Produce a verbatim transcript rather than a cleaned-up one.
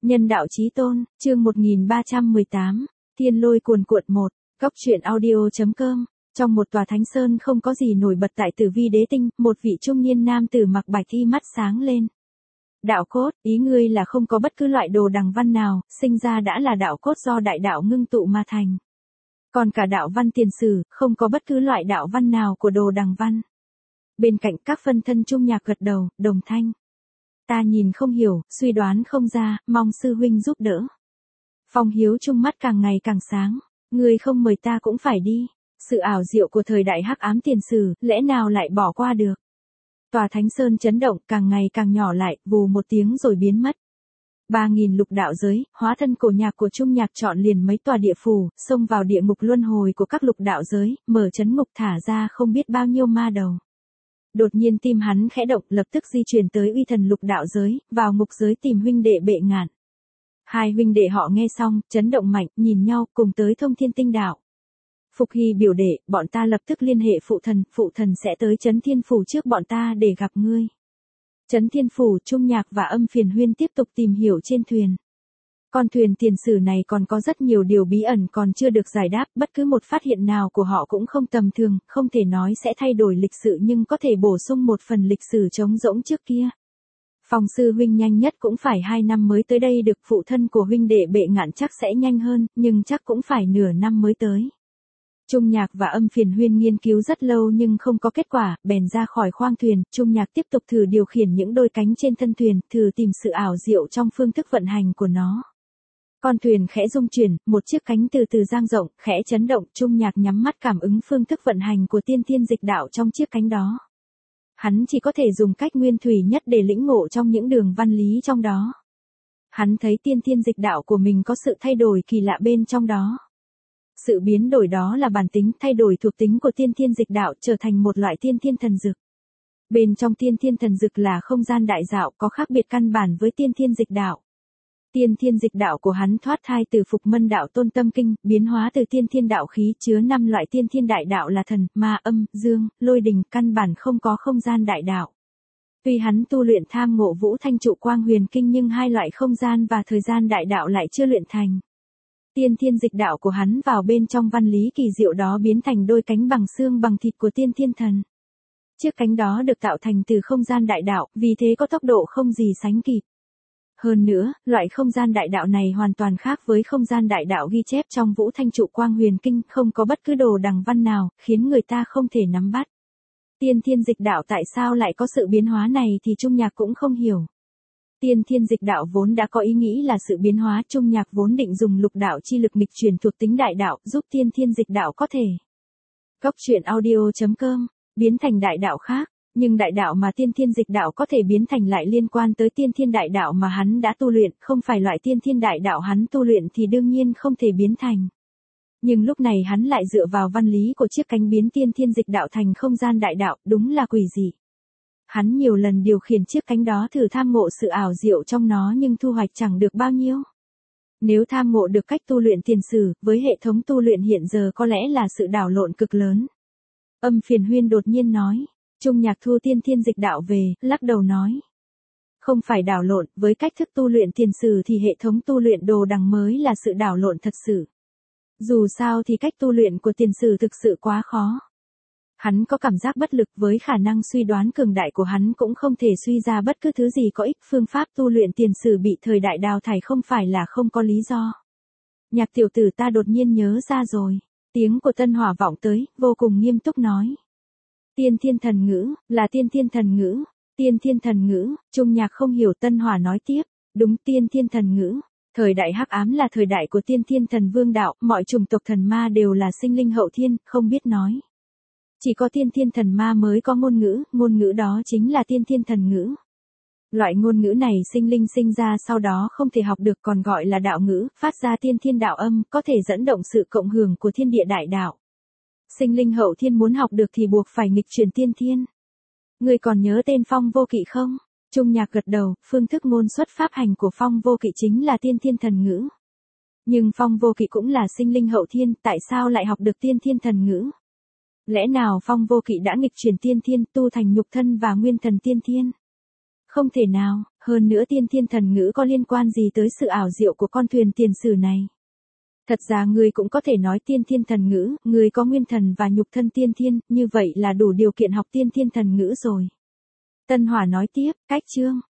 Nhân đạo chí tôn, chương một nghìn ba trăm mười tám, Thiên lôi cuồn cuộn một, Góc truyện audio.com. Trong một tòa thánh sơn không có gì nổi bật tại Tử Vi Đế Tinh, một vị trung niên nam tử mặc bạch y mắt sáng lên. Đạo cốt, ý ngươi là không có bất cứ loại đồ đằng văn nào, sinh ra đã là đạo cốt do đại đạo ngưng tụ mà thành. Còn cả đạo văn tiền sử, không có bất cứ loại đạo văn nào của đồ đằng văn. Bên cạnh các phân thân trung nhạc gật đầu, đồng thanh. Ta nhìn không hiểu, suy đoán không ra, mong sư huynh giúp đỡ. Phong Hiếu Trung mắt càng ngày càng sáng, ngươi không mời ta cũng phải đi. Sự ảo diệu của thời đại hắc ám tiền sử, lẽ nào lại bỏ qua được. Tòa thánh sơn chấn động, càng ngày càng nhỏ lại, vù một tiếng rồi biến mất. Ba nghìn lục đạo giới, hóa thân cổ nhạc của trung nhạc chọn liền mấy tòa địa phủ, xông vào địa ngục luân hồi của các lục đạo giới, mở chấn ngục thả ra không biết bao nhiêu ma đầu. Đột nhiên tim hắn khẽ động, lập tức di chuyển tới uy thần lục đạo giới, vào ngục giới tìm huynh đệ Bệ Ngạn. Hai huynh đệ họ nghe xong, chấn động mạnh, nhìn nhau, cùng tới Thông Thiên Tinh Đạo. Phục Hy biểu đệ, bọn ta lập tức liên hệ phụ thần, phụ thần sẽ tới Chấn Thiên Phủ trước bọn ta để gặp ngươi. Chấn Thiên Phủ, Trung Nhạc và Âm Phiền Huyên tiếp tục tìm hiểu trên thuyền. Con thuyền tiền sử này còn có rất nhiều điều bí ẩn còn chưa được giải đáp, bất cứ một phát hiện nào của họ cũng không tầm thường, không thể nói sẽ thay đổi lịch sử nhưng có thể bổ sung một phần lịch sử trống rỗng trước kia. Phong sư huynh nhanh nhất cũng phải hai năm mới tới đây được, phụ thân của huynh đệ Bệ Ngạn chắc sẽ nhanh hơn, nhưng chắc cũng phải nửa năm mới tới. Trung Nhạc và Âm Phiền Huyên nghiên cứu rất lâu nhưng không có kết quả, bèn ra khỏi khoang thuyền, Trung Nhạc tiếp tục thử điều khiển những đôi cánh trên thân thuyền, thử tìm sự ảo diệu trong phương thức vận hành của nó. Con thuyền khẽ rung chuyển, một chiếc cánh từ từ dang rộng, khẽ chấn động, Trung Nhạc nhắm mắt cảm ứng phương thức vận hành của tiên thiên dịch đạo trong chiếc cánh đó. Hắn chỉ có thể dùng cách nguyên thủy nhất để lĩnh ngộ trong những đường văn lý trong đó. Hắn thấy tiên thiên dịch đạo của mình có sự thay đổi kỳ lạ bên trong đó. Sự biến đổi đó là bản tính, thay đổi thuộc tính của tiên thiên dịch đạo trở thành một loại tiên thiên thần dực. Bên trong tiên thiên thần dực là không gian đại đạo có khác biệt căn bản với tiên thiên dịch đạo. Tiên thiên dịch đạo của hắn thoát thai từ Phục Mân đạo Tôn Tâm Kinh, biến hóa từ tiên thiên đạo khí chứa năm loại tiên thiên đại đạo là thần, ma, âm, dương, lôi đình, căn bản không có không gian đại đạo. Tuy hắn tu luyện tham ngộ Vũ Thanh Trụ Quang Huyền Kinh nhưng hai loại không gian và thời gian đại đạo lại chưa luyện thành. Tiên thiên dịch đạo của hắn vào bên trong văn lý kỳ diệu đó biến thành đôi cánh bằng xương bằng thịt của tiên thiên thần. Chiếc cánh đó được tạo thành từ không gian đại đạo, vì thế có tốc độ không gì sánh kịp. Hơn nữa, loại không gian đại đạo này hoàn toàn khác với không gian đại đạo ghi chép trong Vũ Thanh Trụ Quang Huyền Kinh, không có bất cứ đồ đằng văn nào, khiến người ta không thể nắm bắt. Tiên thiên dịch đạo tại sao lại có sự biến hóa này thì Trung Nhạc cũng không hiểu. Tiên thiên dịch đạo vốn đã có ý nghĩ là sự biến hóa, Trung Nhạc vốn định dùng lục đạo chi lực nghịch chuyển thuộc tính đại đạo, giúp tiên thiên dịch đạo có thể. Góc truyện audio.com, biến thành đại đạo khác. Nhưng đại đạo mà tiên thiên dịch đạo có thể biến thành lại liên quan tới tiên thiên đại đạo mà hắn đã tu luyện, không phải loại tiên thiên đại đạo hắn tu luyện thì đương nhiên không thể biến thành. Nhưng lúc này hắn lại dựa vào văn lý của chiếc cánh biến tiên thiên dịch đạo thành không gian đại đạo, đúng là quỷ dị. Hắn nhiều lần điều khiển chiếc cánh đó thử tham ngộ sự ảo diệu trong nó nhưng thu hoạch chẳng được bao nhiêu. Nếu tham ngộ được cách tu luyện tiền sử, với hệ thống tu luyện hiện giờ có lẽ là sự đảo lộn cực lớn. Âm Phiền Huyên đột nhiên nói. Trung Nhạc thu tiên thiên dịch đạo về, lắc đầu nói. Không phải đảo lộn, với cách thức tu luyện tiền sử thì hệ thống tu luyện đồ đằng mới là sự đảo lộn thật sự. Dù sao thì cách tu luyện của tiền sử thực sự quá khó. Hắn có cảm giác bất lực, với khả năng suy đoán cường đại của hắn cũng không thể suy ra bất cứ thứ gì có ích. Phương pháp tu luyện tiền sử bị thời đại đào thải không phải là không có lý do. Nhạc tiểu tử, ta đột nhiên nhớ ra rồi. Tiếng của Tân Hỏa vọng tới, vô cùng nghiêm túc nói. Tiên thiên thần ngữ, là tiên thiên thần ngữ, tiên thiên thần ngữ, Trung Nhạc không hiểu. Tân Hỏa nói tiếp, đúng, tiên thiên thần ngữ. Thời đại hắc ám là thời đại của tiên thiên thần vương đạo, mọi chủng tộc thần ma đều là sinh linh hậu thiên, không biết nói. Chỉ có tiên thiên thần ma mới có ngôn ngữ, ngôn ngữ đó chính là tiên thiên thần ngữ. Loại ngôn ngữ này sinh linh sinh ra sau đó không thể học được, còn gọi là đạo ngữ, phát ra tiên thiên đạo âm, có thể dẫn động sự cộng hưởng của thiên địa đại đạo. Sinh linh hậu thiên muốn học được thì buộc phải nghịch chuyển tiên thiên. Ngươi còn nhớ tên Phong Vô Kỵ không? Trung Nhạc gật đầu, phương thức ngôn xuất pháp hành của Phong Vô Kỵ chính là tiên thiên thần ngữ. Nhưng Phong Vô Kỵ cũng là sinh linh hậu thiên, tại sao lại học được tiên thiên thần ngữ? Lẽ nào Phong Vô Kỵ đã nghịch chuyển tiên thiên, tu thành nhục thân và nguyên thần tiên thiên? Không thể nào, hơn nữa tiên thiên thần ngữ có liên quan gì tới sự ảo diệu của con thuyền tiền sử này. Thật ra ngươi cũng có thể nói tiên thiên thần ngữ, ngươi có nguyên thần và nhục thân tiên thiên, như vậy là đủ điều kiện học tiên thiên thần ngữ rồi. Tân Hỏa nói tiếp, cách chương.